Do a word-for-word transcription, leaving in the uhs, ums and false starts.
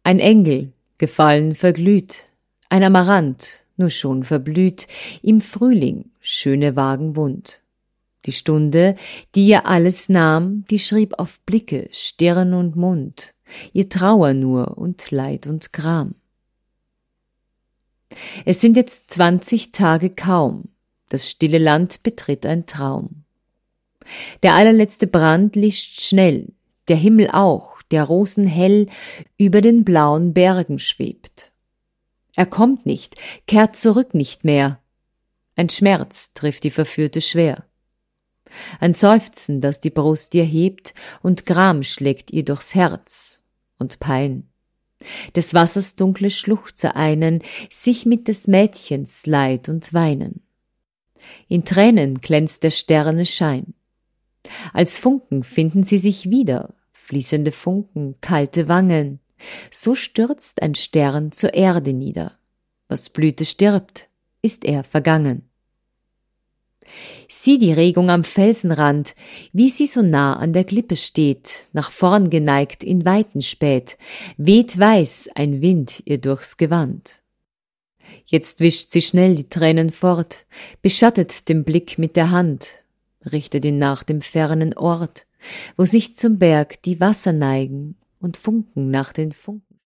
Ein Engel, gefallen verglüht, ein Amaranth, nur schon verblüht, im Frühling, schöne Wagen wund. Die Stunde, die ihr alles nahm, die schrieb auf Blicke, Stirn und Mund, ihr Trauer nur und Leid und Gram. Es sind jetzt zwanzig Tage kaum, das stille Land betritt ein Traum. Der allerletzte Brand lischt schnell, der Himmel auch, der rosenhell über den blauen Bergen schwebt. Er kommt nicht, kehrt zurück nicht mehr. Ein Schmerz trifft die Verführte schwer. Ein Seufzen, das die Brust ihr hebt, und Gram schlägt ihr durchs Herz, und Pein. Des Wassers dunkle Schluchze einen, sich mit des Mädchens Leid und Weinen. In Tränen glänzt der Sterne Schein. Als Funken finden sie sich wieder, fließende Funken, kalte Wangen. So stürzt ein Stern zur Erde nieder. Was Blüte stirbt, ist er vergangen. Sieh die Regung am Felsenrand, wie sie so nah an der Klippe steht, nach vorn geneigt in Weiten spät, weht weiß ein Wind ihr durchs Gewand. Jetzt wischt sie schnell die Tränen fort, beschattet den Blick mit der Hand, richtet ihn nach dem fernen Ort, wo sich zum Berg die Wasser neigen und Funken nach den Funken